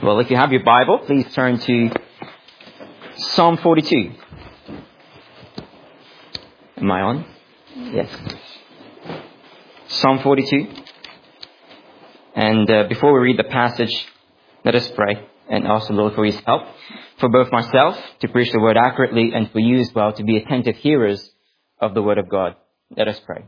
Well, if you have your Bible, please turn to Psalm 42. Am I on? Yes. Psalm 42. And before we read the passage, let us pray and ask the Lord for His help, for both myself to preach the Word accurately and for you as well to be attentive hearers of the Word of God. Let us pray.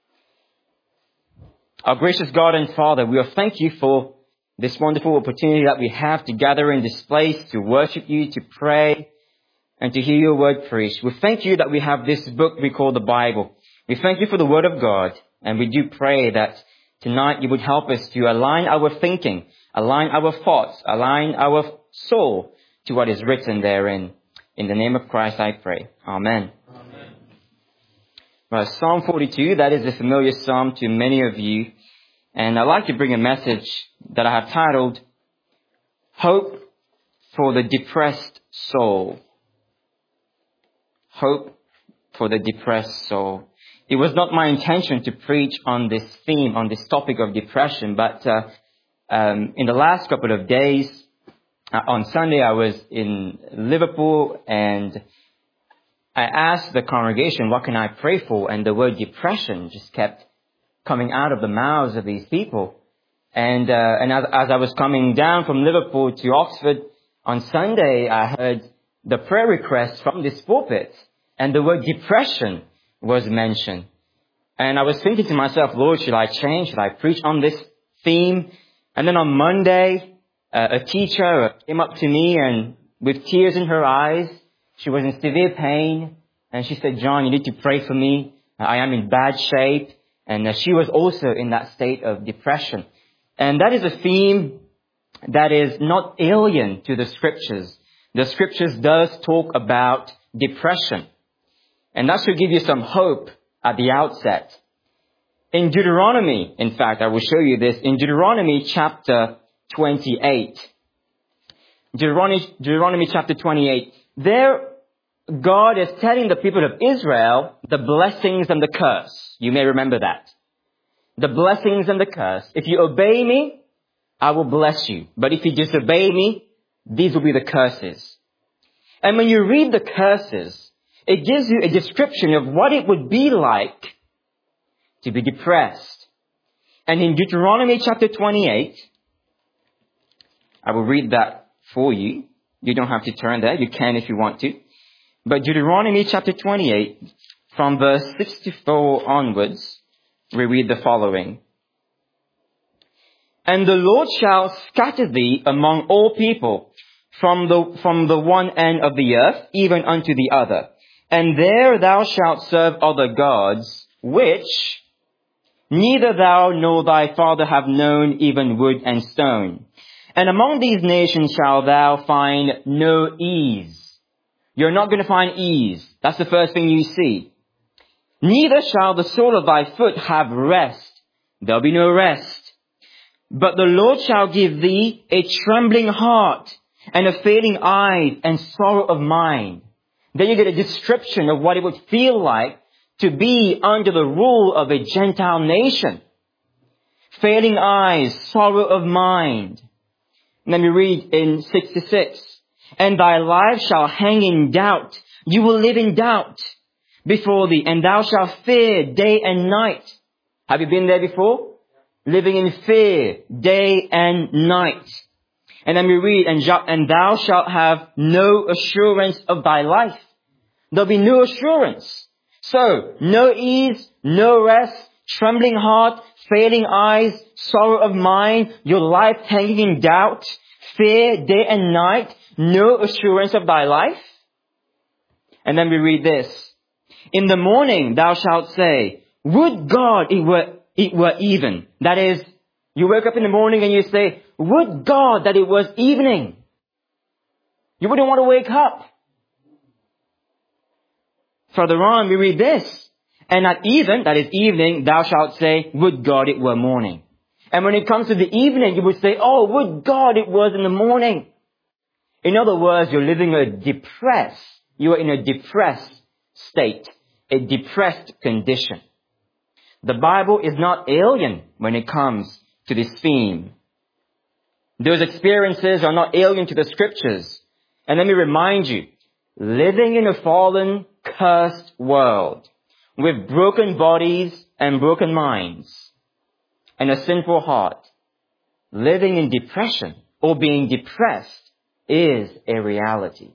Our gracious God and Father, we thank you for this wonderful opportunity that we have to gather in this place, to worship you, to pray, and to hear your word preached. We thank you that we have this book we call the Bible. We thank you for the Word of God, and we do pray that tonight you would help us to align our thinking, align our thoughts, align our soul to what is written therein. In the name of Christ I pray. Amen. Amen. Well, Psalm 42, that is a familiar psalm to many of you. And I'd like to bring a message that I have titled, Hope for the Depressed Soul. Hope for the Depressed Soul. It was not my intention to preach on this theme, on this topic of depression, but in the last couple of days, on Sunday I was in Liverpool and I asked the congregation, what can I pray for? And the word depression just kept coming out of the mouths of these people. And as I was coming down from Liverpool to Oxford on Sunday, I heard the prayer request from this pulpit, and the word depression was mentioned. And I was thinking to myself, Lord, should I change? Should I preach on this theme? And then on Monday, a teacher came up to me and with tears in her eyes, she was in severe pain. And she said, John, you need to pray for me. I am in bad shape. And she was also in that state of depression. And that is a theme that is not alien to the Scriptures. The Scriptures does talk about depression. And that should give you some hope at the outset. In Deuteronomy, in fact, I will show you this, in Deuteronomy chapter 28. Deuteronomy chapter 28. There, God is telling the people of Israel the blessings and the curse. You may remember that. The blessings and the curse. If you obey me, I will bless you. But if you disobey me, these will be the curses. And when you read the curses, it gives you a description of what it would be like to be depressed. And in Deuteronomy chapter 28, I will read that for you. You don't have to turn there. You can if you want to. But Deuteronomy chapter 28, from verse 64 onwards, we read the following. And the Lord shall scatter thee among all people, from the one end of the earth, even unto the other. And there thou shalt serve other gods, which neither thou nor thy father have known, even wood and stone. And among these nations shalt thou find no ease. You're not going to find ease. That's the first thing you see. Neither shall the sole of thy foot have rest. There'll be no rest. But the Lord shall give thee a trembling heart and a failing eyes and sorrow of mind. Then you get a description of what it would feel like to be under the rule of a Gentile nation. Failing eyes, sorrow of mind. And then we read in 66. And thy life shall hang in doubt. You will live in doubt before thee, and thou shalt fear day and night. Have you been there before? Living in fear day and night. And then we read, and thou shalt have no assurance of thy life. There'll be no assurance. So, no ease, no rest, trembling heart, failing eyes, sorrow of mind, your life hanging in doubt, fear day and night, no assurance of thy life. And then we read this. In the morning thou shalt say, would God it were even. That is, you wake up in the morning and you say, would God that it was evening. You wouldn't want to wake up. Further on we read this. And at even, that is evening, thou shalt say, would God it were morning. And when it comes to the evening, you would say, oh, would God it was in the morning. In other words, you're living you are in a depressed state, a depressed condition. The Bible is not alien when it comes to this theme. Those experiences are not alien to the scriptures. And let me remind you, living in a fallen, cursed world with broken bodies and broken minds and a sinful heart, living in depression or being depressed is a reality.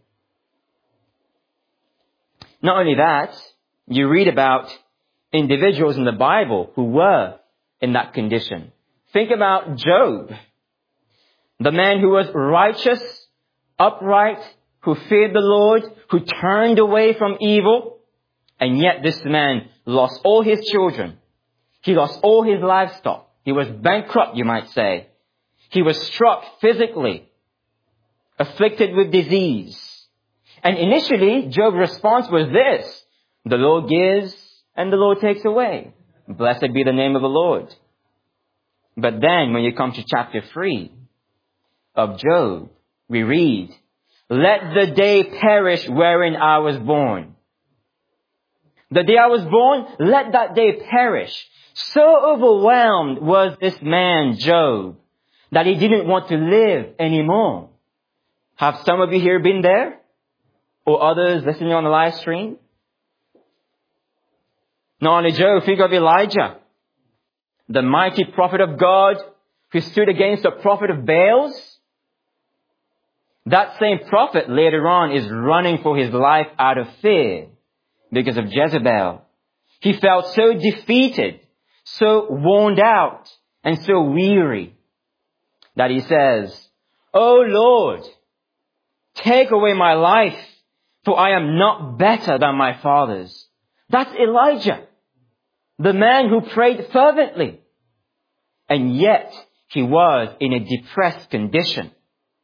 Not only that, you read about individuals in the Bible who were in that condition. Think about Job, the man who was righteous, upright, who feared the Lord, who turned away from evil, and yet this man lost all his children. He lost all his livestock. He was bankrupt, you might say. He was struck physically, afflicted with disease. And initially, Job's response was this: the Lord gives and the Lord takes away. Blessed be the name of the Lord. But then when you come to chapter 3 of Job, we read, let the day perish wherein I was born. The day I was born, let that day perish. So overwhelmed was this man, Job, that he didn't want to live anymore. Have some of you here been there? Or others listening on the live stream? Not only Job, think of Elijah, the mighty prophet of God who stood against the prophet of Baals. That same prophet later on is running for his life out of fear because of Jezebel. He felt so defeated, so worn out, and so weary that he says, "Oh Lord, take away my life, for I am not better than my fathers." That's Elijah, the man who prayed fervently. And yet, he was in a depressed condition.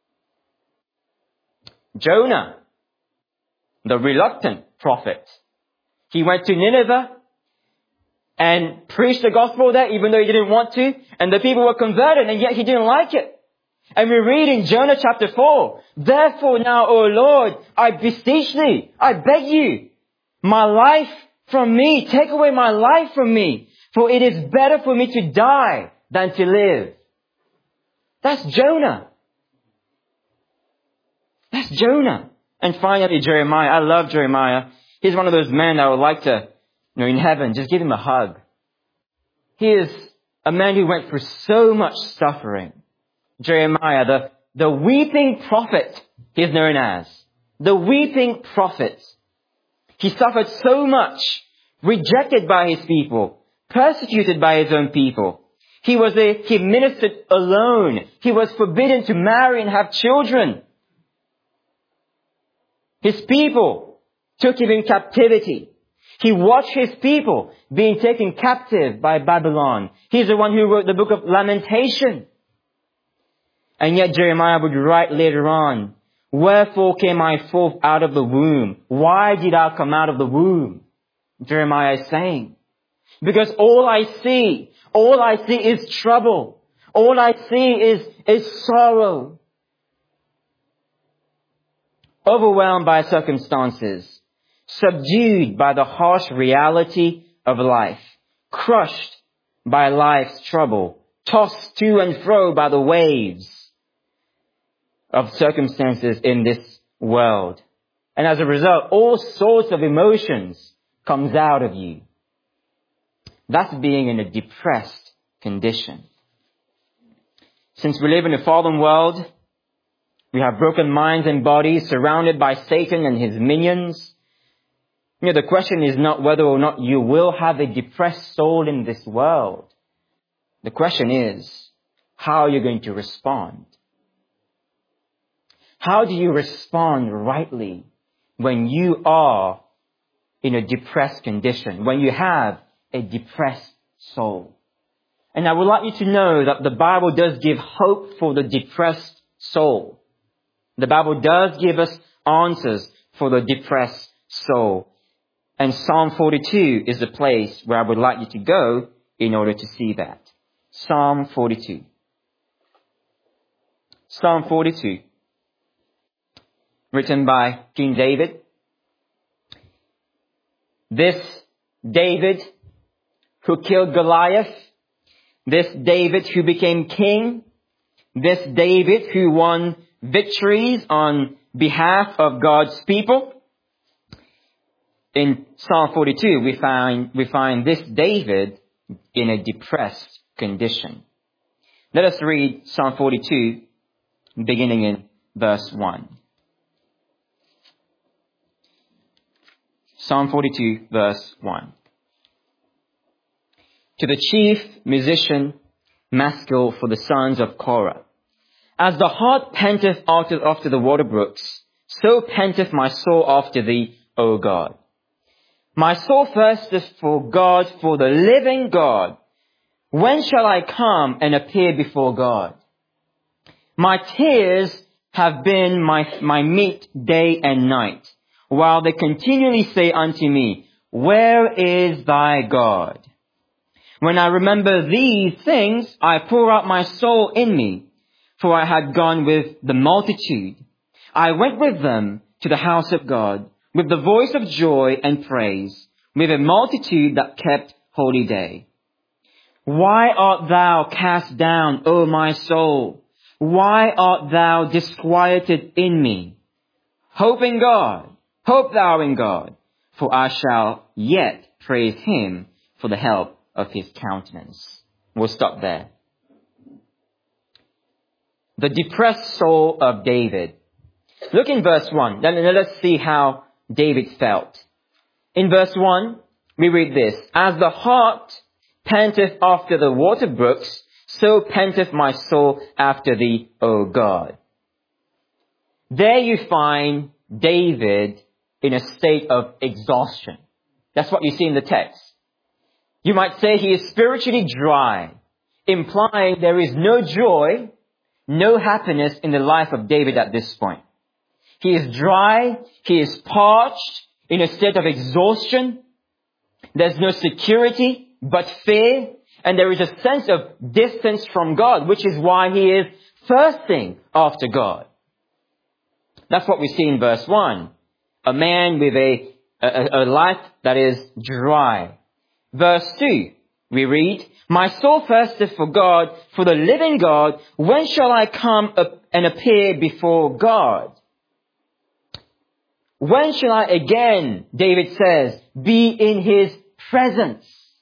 Jonah, the reluctant prophet, he went to Nineveh and preached the gospel there even though he didn't want to. And the people were converted, and yet he didn't like it. And we read in Jonah chapter 4, "Therefore now, O Lord, I beseech thee, I beg you, my life from me, take away my life from me, for it is better for me to die than to live." That's Jonah. That's Jonah. And finally, Jeremiah. I love Jeremiah. He's one of those men I would like to, in heaven, just give him a hug. He is a man who went through so much suffering. Jeremiah, the weeping prophet, he's known as. The weeping prophet. He suffered so much, rejected by his people, persecuted by his own people. He ministered alone. He was forbidden to marry and have children. His people took him in captivity. He watched his people being taken captive by Babylon. He's the one who wrote the book of Lamentation. And yet Jeremiah would write later on, "Wherefore came I forth out of the womb? Why did I come out of the womb?" Jeremiah is saying, "Because all I see is trouble. All I see is sorrow. Overwhelmed by circumstances, subdued by the harsh reality of life, crushed by life's trouble, tossed to and fro by the waves of circumstances in this world. And as a result, all sorts of emotions comes out of you." That's being in a depressed condition. Since we live in a fallen world, we have broken minds and bodies surrounded by Satan and his minions. The question is not whether or not you will have a depressed soul in this world. The question is, how are you going to respond? How do you respond rightly when you are in a depressed condition, when you have a depressed soul? And I would like you to know that the Bible does give hope for the depressed soul. The Bible does give us answers for the depressed soul. And Psalm 42 is the place where I would like you to go in order to see that. Psalm 42. Psalm 42. Written by King David. This David who killed Goliath, this David who became king, This David who won victories on behalf of God's people. In Psalm 42, we find this David in a depressed condition. Let us read Psalm 42, beginning in verse 1. Psalm 42, verse 1. To the chief musician, Maskil, for the sons of Korah. As the hart panteth after the water brooks, so panteth my soul after thee, O God. My soul thirsteth for God, for the living God. When shall I come and appear before God? My tears have been my meat day and night, while they continually say unto me, where is thy God? When I remember these things, I pour out my soul in me, for I had gone with the multitude. I went with them to the house of God, with the voice of joy and praise, with a multitude that kept holy day. Why art thou cast down, O my soul? Why art thou disquieted in me? Hope in God, hope thou in God, for I shall yet praise him for the help of his countenance. We'll stop there. The depressed soul of David. Look in verse 1. Then let's see how David felt. In verse 1, we read this. As the hart panteth after the water brooks, so panteth my soul after thee, O God. There you find David in a state of exhaustion. That's what you see in the text. You might say he is spiritually dry, implying there is no joy, no happiness in the life of David at this point. He is dry, he is parched, in a state of exhaustion. There's no security but fear, and there is a sense of distance from God, which is why he is thirsting after God. That's what we see in verse 1. A man with a life that is dry. Verse 2, we read, my soul thirsteth for God, for the living God. When shall I come and appear before God? When shall I again, David says, be in his presence?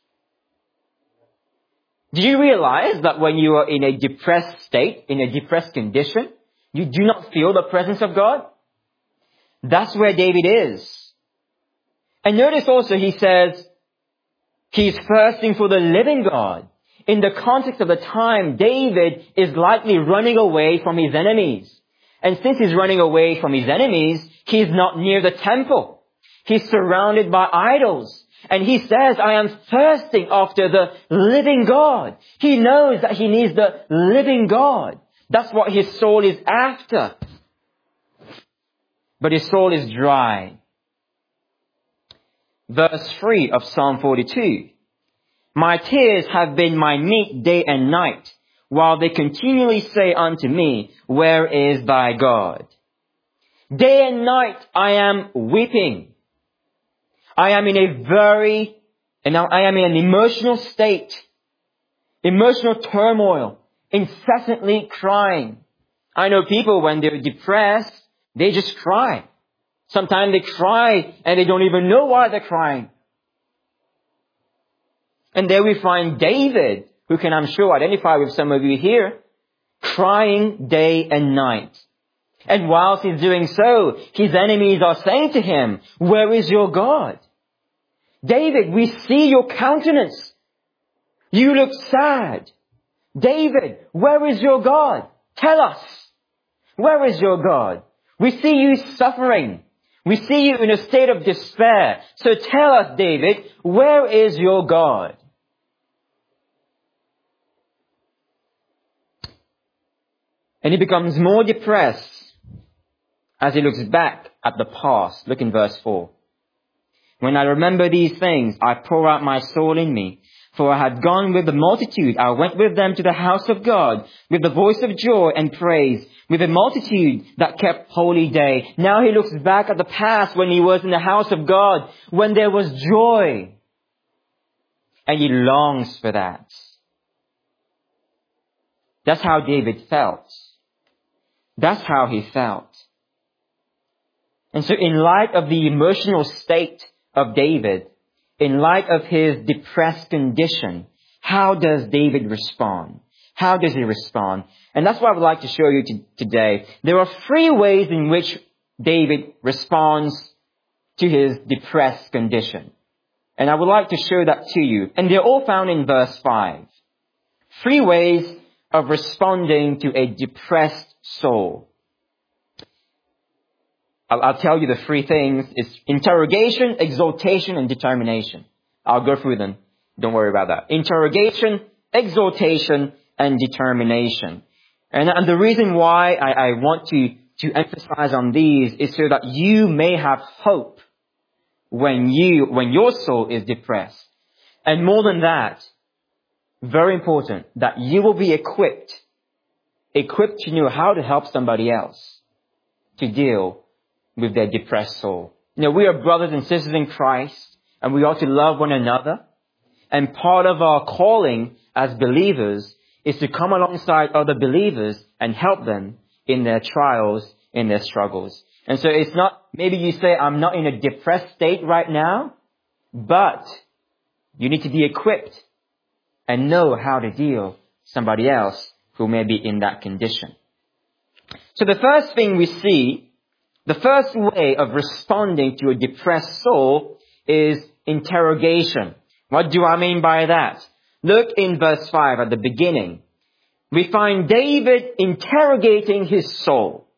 Do you realize that when you are in a depressed state, in a depressed condition, you do not feel the presence of God? That's where David is. And notice also he says, he's thirsting for the living God. In the context of the time, David is likely running away from his enemies. And since he's running away from his enemies, he's not near the temple. He's surrounded by idols. And he says, I am thirsting after the living God. He knows that he needs the living God. That's what his soul is after. But his soul is dry. Verse 3 of Psalm 42. My tears have been my meat day and night, while they continually say unto me, where is thy God? Day and night I am weeping. I am in an emotional state, emotional turmoil, incessantly crying. I know people when they're depressed, they just cry. Sometimes they cry and they don't even know why they're crying. And there we find David, who can, I'm sure, identify with some of you here, crying day and night. And whilst he's doing so, his enemies are saying to him, where is your God? David, we see your countenance. You look sad. David, where is your God? Tell us. Where is your God? We see you suffering. We see you in a state of despair. So tell us, David, where is your God? And he becomes more depressed as he looks back at the past. Look in verse 4. When I remember these things, I pour out my soul in me. For I had gone with the multitude. I went with them to the house of God, with the voice of joy and praise, with a multitude that kept holy day. Now he looks back at the past when he was in the house of God, when there was joy. And he longs for that. That's how David felt. That's how he felt. And so in light of the emotional state of David, in light of his depressed condition, how does David respond? How does he respond? And that's what I would like to show you today. There are 3 ways in which David responds to his depressed condition. And I would like to show that to you. And they're all found in verse 5. 3 ways of responding to a depressed soul. I'll tell you the 3 things. It's interrogation, exaltation, and determination. I'll go through them. Don't worry about that. Interrogation, exaltation, and determination. And the reason why I want to emphasize on these is so that you may have hope when your soul is depressed. And more than that, very important, that you will be equipped to know how to help somebody else to deal with their depressed soul. We are brothers and sisters in Christ, and we ought to love one another. And part of our calling as believers is to come alongside other believers and help them in their trials, in their struggles. And so it's not, maybe you say, I'm not in a depressed state right now, but you need to be equipped and know how to deal with somebody else who may be in that condition. So the first thing we see, the first way of responding to a depressed soul is interrogation. What do I mean by that? Look in verse 5 at the beginning. We find David interrogating his soul.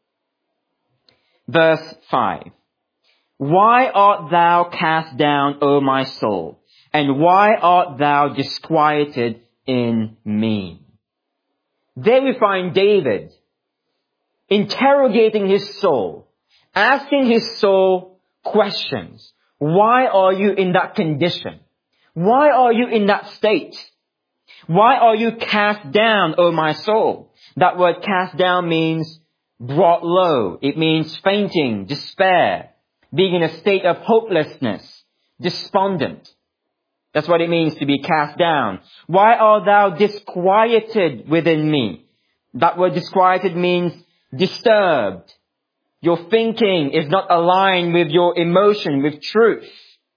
Verse 5. Why art thou cast down, O my soul? And why art thou disquieted in me? There we find David interrogating his soul, asking his soul questions. Why are you in that condition? Why are you in that state? Why are you cast down, O my soul? That word cast down means brought low. It means fainting, despair, being in a state of hopelessness, despondent. That's what it means to be cast down. Why art thou disquieted within me? That word disquieted means disturbed. Your thinking is not aligned with your emotion, with truth.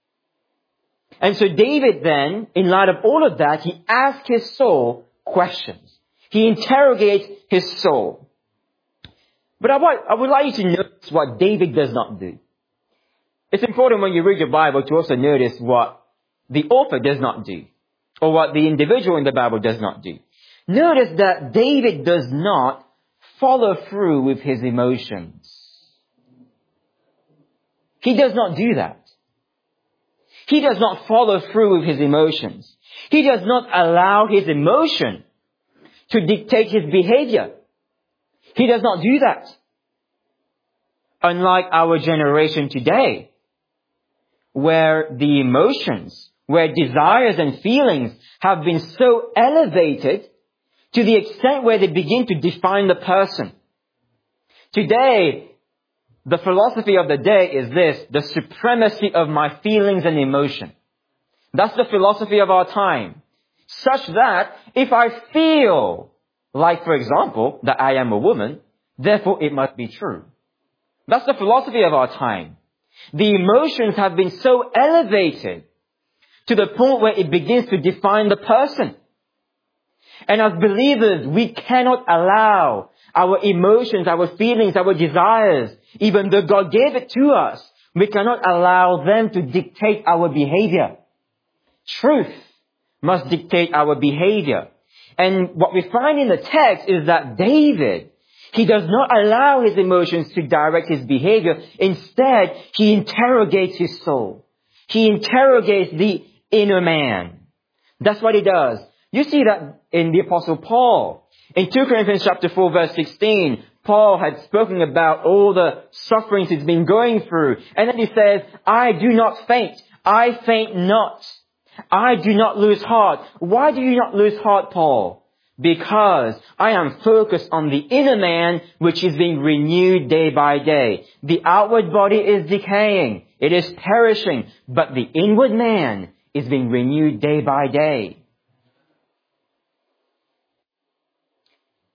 And so David then, in light of all of that, he asks his soul questions. He interrogates his soul. But I would like you to notice what David does not do. It's important when you read your Bible to also notice what the author does not do, or what the individual in the Bible does not do. Notice that David does not follow through with his emotions. He does not do that. He does not follow through with his emotions. He does not allow his emotion to dictate his behavior. He does not do that. Unlike our generation today, where the emotions, where desires and feelings have been so elevated to the extent where they begin to define the person. Today, the philosophy of the day is this: the supremacy of my feelings and emotion. That's the philosophy of our time. Such that if I feel like, for example, that I am a woman, therefore it must be true. That's the philosophy of our time. The emotions have been so elevated to the point where it begins to define the person. And as believers, we cannot allow our emotions, our feelings, our desires, even though God gave it to us, we cannot allow them to dictate our behavior. Truth must dictate our behavior. And what we find in the text is that David, he does not allow his emotions to direct his behavior. Instead, he interrogates his soul. He interrogates the inner man. That's what he does. You see that in the Apostle Paul. In 2 Corinthians chapter 4 verse 16, Paul had spoken about all the sufferings he's been going through. And then he says, I do not faint. I faint not. I do not lose heart. Why do you not lose heart, Paul? Because I am focused on the inner man, which is being renewed day by day. The outward body is decaying. It is perishing. But the inward man is being renewed day by day.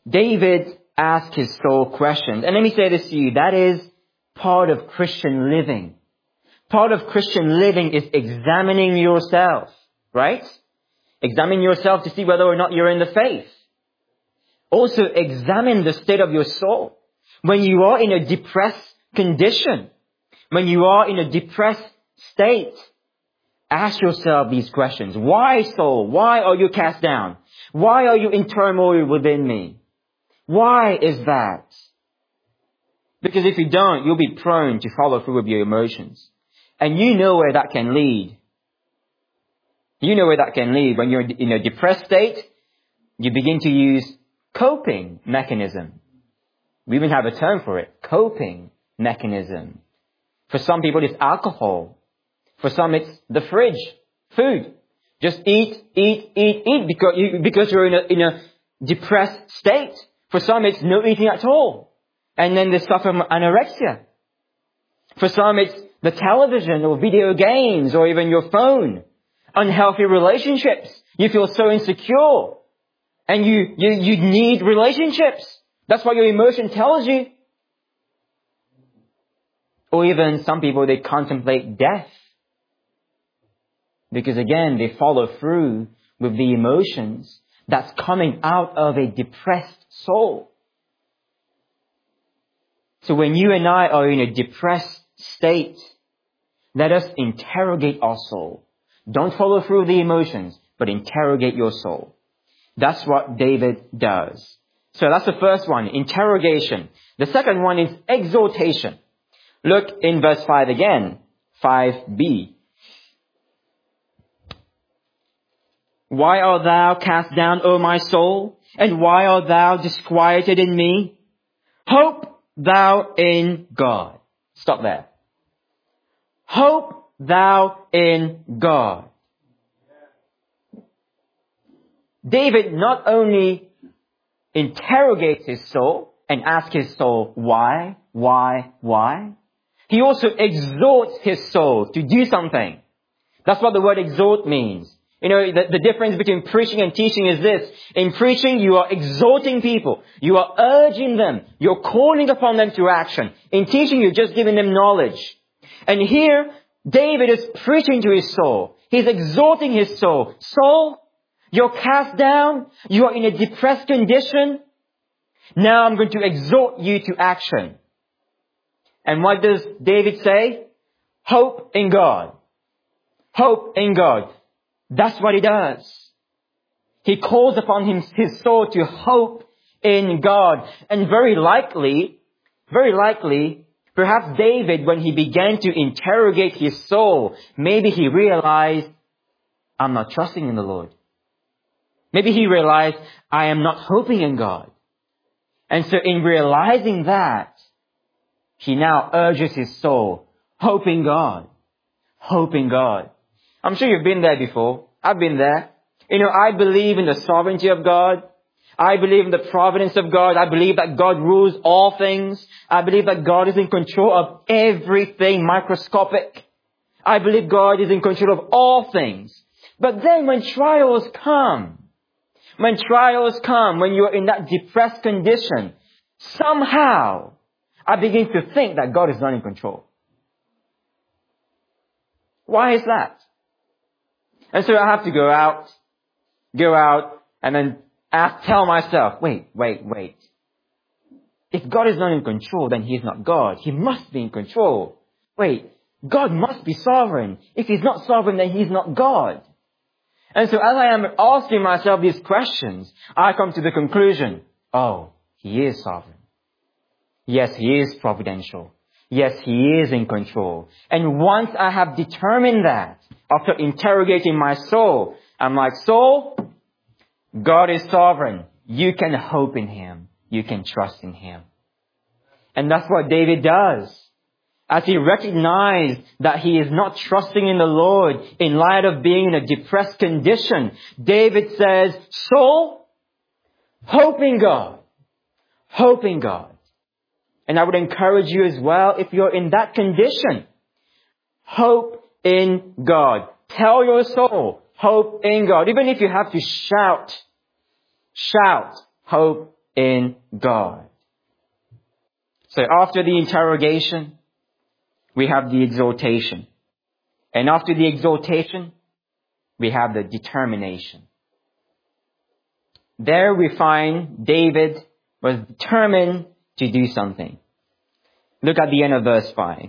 David asked his soul questions. And let me say this to you, that is part of Christian living. Part of Christian living is examining yourself, right? Examine yourself to see whether or not you're in the faith. Also examine the state of your soul. When you are in a depressed condition, when you are in a depressed state, ask yourself these questions. Why, soul? Why are you cast down? Why are you in turmoil within me? Why is that? Because if you don't, you'll be prone to follow through with your emotions. And you know where that can lead. You know where that can lead. When you're in a depressed state, you begin to use coping mechanism. We even have a term for it, coping mechanism. For some people, it's alcohol. For some, it's the fridge, food. Just eat because you're in a depressed state. For some, it's no eating at all. And then they suffer from anorexia. For some, it's the television or video games or even your phone. Unhealthy relationships. You feel so insecure. And you need relationships. That's what your emotion tells you. Or even some people, they contemplate death. Because again, they follow through with the emotions that's coming out of a depressed soul. So when you and I are in a depressed state, let us interrogate our soul. Don't follow through with the emotions, but interrogate your soul. That's what David does. So that's the first one, interrogation. The second one is exhortation. Look in verse 5 again, 5b. Why art thou cast down, O my soul? And why art thou disquieted in me? Hope thou in God. Stop there. Hope thou in God. David not only interrogates his soul and asks his soul, why? He also exhorts his soul to do something. That's what the word exhort means. You know, the difference between preaching and teaching is this. In preaching, you are exhorting people. You are urging them. You're calling upon them to action. In teaching, you're just giving them knowledge. And here, David is preaching to his soul. He's exhorting his soul. Soul, you're cast down. You are in a depressed condition. Now I'm going to exhort you to action. And what does David say? Hope in God. Hope in God. That's what he does. He calls upon his soul to hope in God. And very likely, perhaps David, when he began to interrogate his soul, maybe he realized, I'm not trusting in the Lord. Maybe he realized, I am not hoping in God. And so in realizing that, he now urges his soul, hope in God. Hope in God. I'm sure you've been there before. I've been there. You know, I believe in the sovereignty of God. I believe in the providence of God. I believe that God rules all things. I believe that God is in control of everything microscopic. I believe God is in control of all things. But then when trials come, when you're in that depressed condition, somehow I begin to think that God is not in control. Why is that? And so I have to go out, and then tell myself, wait. If God is not in control, then He is not God. He must be in control. Wait, God must be sovereign. If He's not sovereign, then He's not God. And so as I am asking myself these questions, I come to the conclusion, oh, He is sovereign. Yes, He is providential. Yes, He is in control. And once I have determined that, after interrogating my soul, I'm like, soul, God is sovereign. You can hope in Him. You can trust in Him. And that's what David does. As he recognized that he is not trusting in the Lord in light of being in a depressed condition, David says, soul, hope in God. Hope in God. And I would encourage you as well, if you're in that condition, hope in God. Tell your soul, hope in God. Even if you have to shout, hope in God. So after the interrogation, we have the exhortation. And after the exhortation, we have the determination. There we find David was determined to do something. Look at the end of verse 5.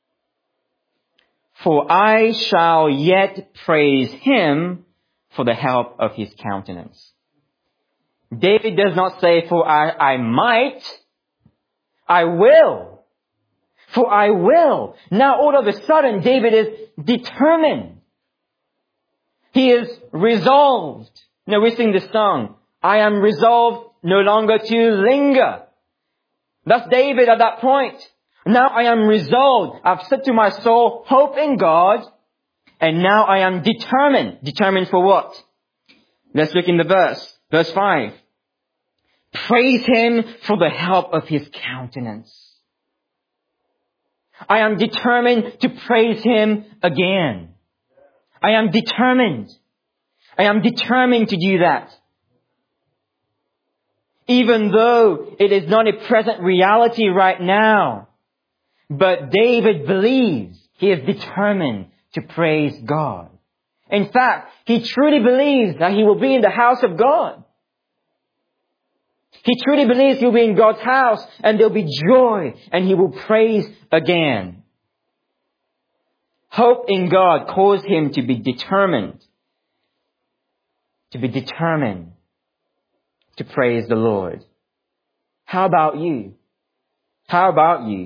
For I shall yet praise him for the help of his countenance. David does not say, for I might, I will. For I will. Now all of a sudden David is determined. He is resolved. Now we sing this song, I am resolved no longer to linger. That's David at that point. Now I am resolved. I've said to my soul, hope in God. And now I am determined. Determined for what? Let's look in the verse. Verse 5. Praise him for the help of his countenance. I am determined to praise him again. I am determined. I am determined to do that. Even though it is not a present reality right now. But David believes, he is determined to praise God. In fact, he truly believes that he will be in the house of God. He truly believes he'll be in God's house and there'll be joy and he will praise again. Hope in God caused him to be determined. To be determined to praise the Lord. How about you? How about you?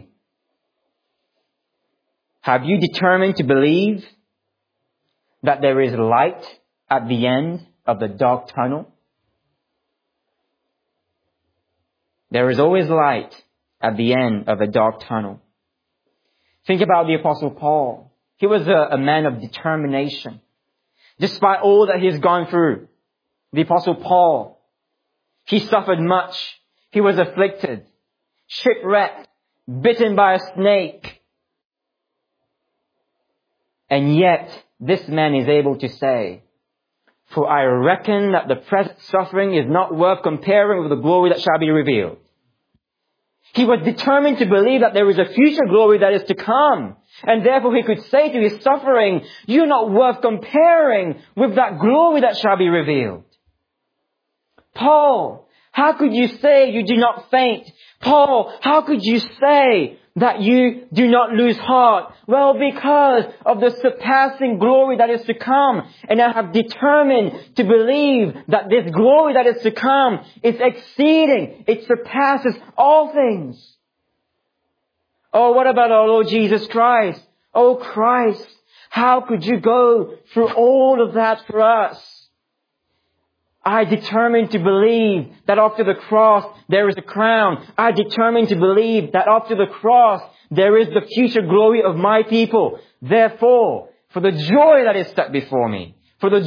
Have you determined to believe that there is light at the end of the dark tunnel? There is always light at the end of a dark tunnel. Think about the Apostle Paul. He was a man of determination. Despite all that he's gone through, the Apostle Paul, he suffered much. He was afflicted, shipwrecked, bitten by a snake. And yet, this man is able to say, for I reckon that the present suffering is not worth comparing with the glory that shall be revealed. He was determined to believe that there is a future glory that is to come. And therefore he could say to his suffering, you're not worth comparing with that glory that shall be revealed. Paul, how could you say you do not faint? Paul, how could you say that you do not lose heart? Well, because of the surpassing glory that is to come. And I have determined to believe that this glory that is to come is exceeding. It surpasses all things. Oh, what about our Lord Jesus Christ? Oh, Christ, how could you go through all of that for us? I determined to believe that after the cross there is a crown. I determined to believe that after the cross there is the future glory of my people. Therefore, for the joy that is set before me,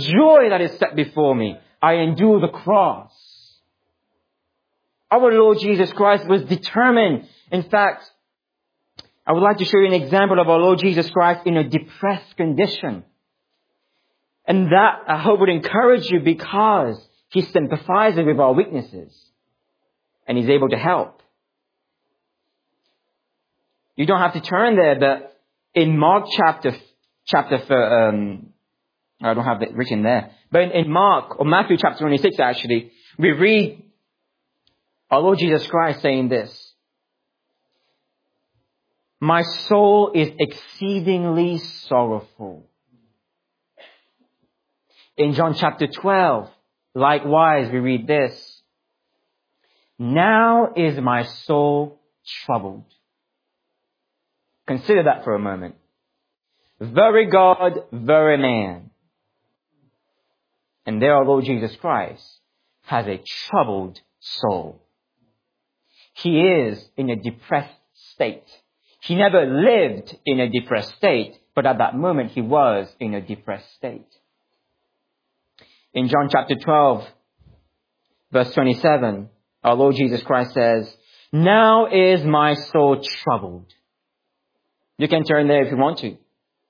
I endure the cross. Our Lord Jesus Christ was determined. In fact, I would like to show you an example of our Lord Jesus Christ in a depressed condition. And that, I hope, would encourage you because he sympathizes with our weaknesses. And he's able to help. You don't have to turn there, but in Mark chapter, I don't have it written there. But in Mark, or Matthew chapter 26 actually, we read our Lord Jesus Christ saying this. My soul is exceedingly sorrowful. In John chapter 12, likewise we read this. Now is my soul troubled. Consider that for a moment. Very God, very man. And there our Lord Jesus Christ has a troubled soul. He is in a depressed state. He never lived in a depressed state, but at that moment he was in a depressed state. In John chapter 12, verse 27, our Lord Jesus Christ says, now is my soul troubled. You can turn there if you want to.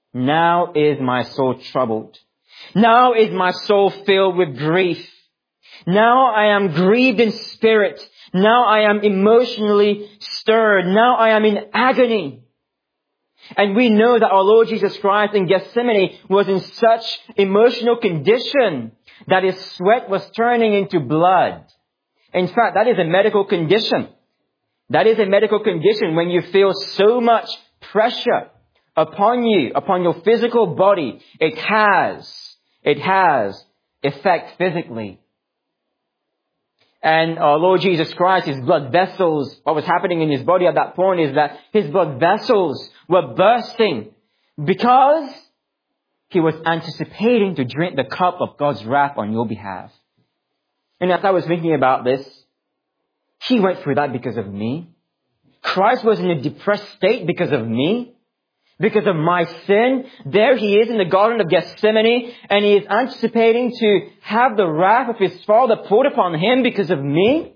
Now is my soul troubled. Now is my soul filled with grief. Now I am grieved in spirit. Now I am emotionally stirred. Now I am in agony. And we know that our Lord Jesus Christ in Gethsemane was in such emotional condition that his sweat was turning into blood. In fact, that is a medical condition. That is a medical condition when you feel so much pressure upon you, upon your physical body. It has effect physically. And our Lord Jesus Christ, his blood vessels, what was happening in his body at that point is that his blood vessels were bursting because he was anticipating to drink the cup of God's wrath on your behalf. And as I was thinking about this, he went through that because of me. Christ was in a depressed state because of me. Because of my sin. There he is in the Garden of Gethsemane, and he is anticipating to have the wrath of his Father poured upon him because of me.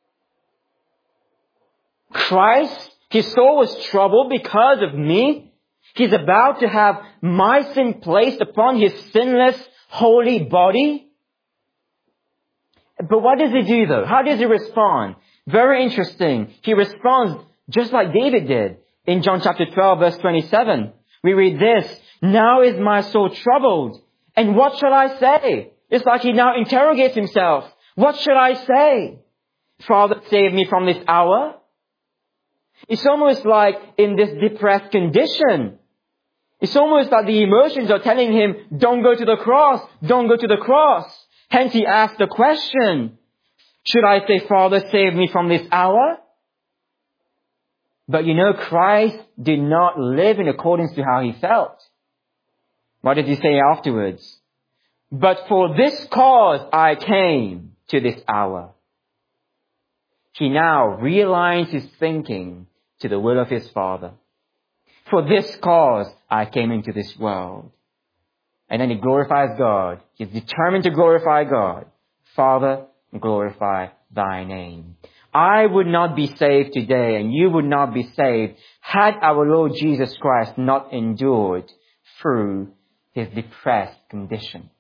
Christ, his soul was troubled because of me. He's about to have my sin placed upon his sinless, holy body. But what does he do though? How does he respond? Very interesting. He responds just like David did. In John chapter 12 verse 27, we read this, "Now is my soul troubled, and what shall I say?" It's like he now interrogates himself. What should I say? Father, save me from this hour. It's almost like in this depressed condition, it's almost like the emotions are telling him, don't go to the cross, don't go to the cross. Hence he asks the question, should I say, Father, save me from this hour? But you know, Christ did not live in accordance to how he felt. What did he say afterwards? But for this cause I came to this hour. He now realigns his thinking to the will of his Father. For this cause I came into this world. And then he glorifies God. He's determined to glorify God. Father, glorify thy name. I would not be saved today, and you would not be saved had our Lord Jesus Christ not endured through his depressed condition.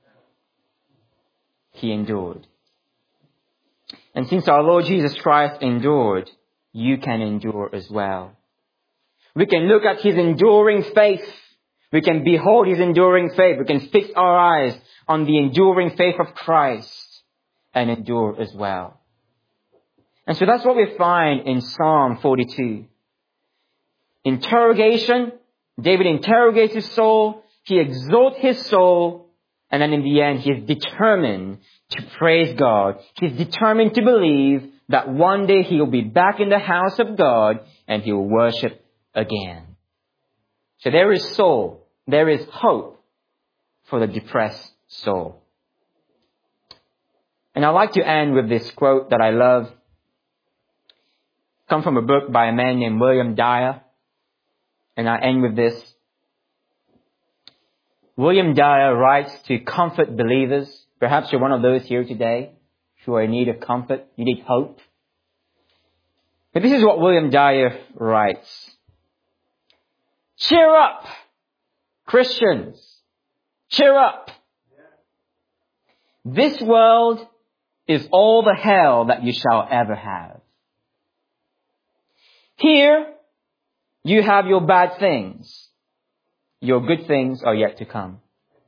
He endured. And since our Lord Jesus Christ endured, you can endure as well. We can look at his enduring faith. We can behold his enduring faith. We can fix our eyes on the enduring faith of Christ and endure as well. And so that's what we find in Psalm 42. Interrogation. David interrogates his soul. He exalts his soul. And then in the end, he is determined to praise God. He's determined to believe that one day he will be back in the house of God and he will worship again. So there is soul. There is hope for the depressed soul. And I'd like to end with this quote that I love. Come from a book by a man named William Dyer. And I end with this. William Dyer writes to comfort believers. Perhaps you're one of those here today who are in need of comfort. You need hope. But this is what William Dyer writes. Cheer up, Christians. Cheer up. This world is all the hell that you shall ever have. Here, you have your bad things. Your good things are yet to come.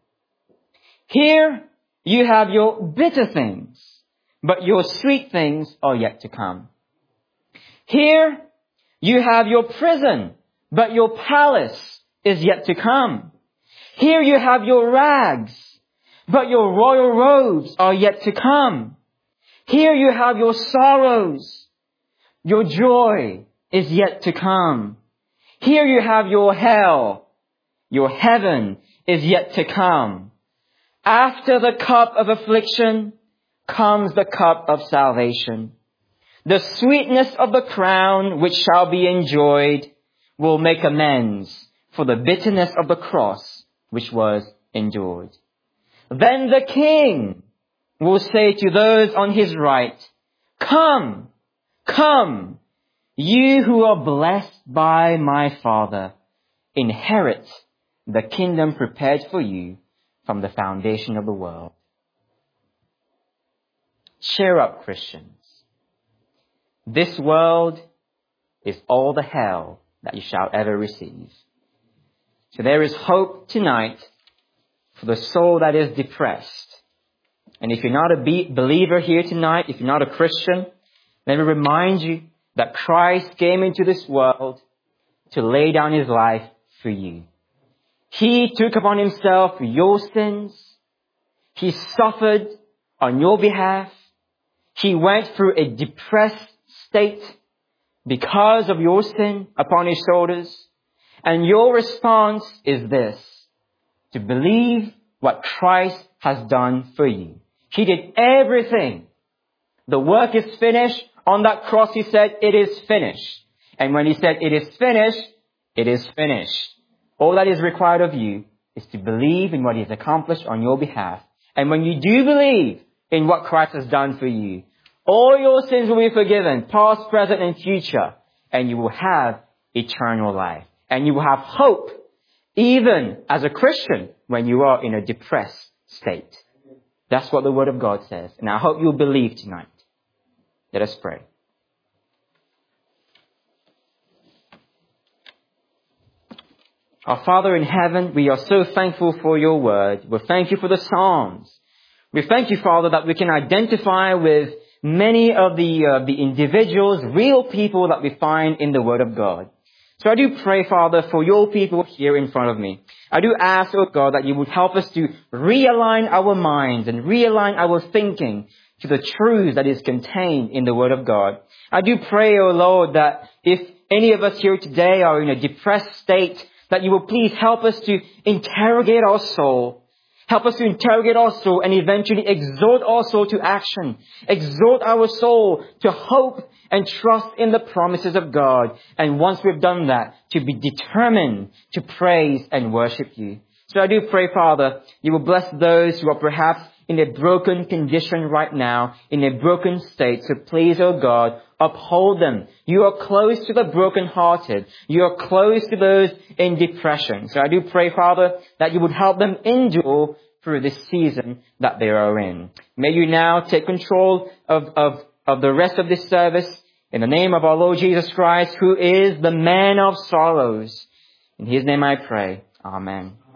Here, you have your bitter things, but your sweet things are yet to come. Here, you have your prison, but your palace is yet to come. Here you have your rags, but your royal robes are yet to come. Here you have your sorrows, your joy is yet to come. Here you have your hell, your heaven is yet to come. After the cup of affliction comes the cup of salvation. The sweetness of the crown which shall be enjoyed will make amends for the bitterness of the cross which was endured. Then the King will say to those on his right, Come, come, you who are blessed by my Father, inherit the kingdom prepared for you from the foundation of the world. Cheer up, Christians. This world is all the hell that you shall ever receive. So there is hope tonight for the soul that is depressed. And if you're not a believer here tonight, if you're not a Christian, let me remind you that Christ came into this world to lay down his life for you. He took upon himself your sins. He suffered on your behalf. He went through a depressed state because of your sin upon his shoulders. And your response is this: to believe what Christ has done for you. He did everything. The work is finished. On that cross he said, it is finished. And when he said it is finished, it is finished. All that is required of you is to believe in what he has accomplished on your behalf. And when you do believe in what Christ has done for you, all your sins will be forgiven, past, present, and future. And you will have eternal life. And you will have hope, even as a Christian, when you are in a depressed state. That's what the Word of God says. And I hope you'll believe tonight. Let us pray. Our Father in heaven, we are so thankful for your Word. We thank you for the Psalms. We thank you, Father, that we can identify with many of the individuals, real people that we find in the Word of God. So I do pray, Father, for your people here in front of me. I do ask, oh God, that you would help us to realign our minds and realign our thinking to the truth that is contained in the Word of God. I do pray, oh Lord, that if any of us here today are in a depressed state, that you will please help us to interrogate our soul. Help us to interrogate our soul and eventually exhort our soul to action. Exhort our soul to hope and trust in the promises of God. And once we've done that, to be determined to praise and worship you. So I do pray, Father, you will bless those who are perhaps in a broken condition right now, in a broken state. So please, oh God, uphold them. You are close to the brokenhearted. You are close to those in depression. So I do pray, Father, that you would help them endure through this season that they are in. May you now take control of the rest of this service in the name of our Lord Jesus Christ, who is the man of sorrows. In his name I pray. Amen.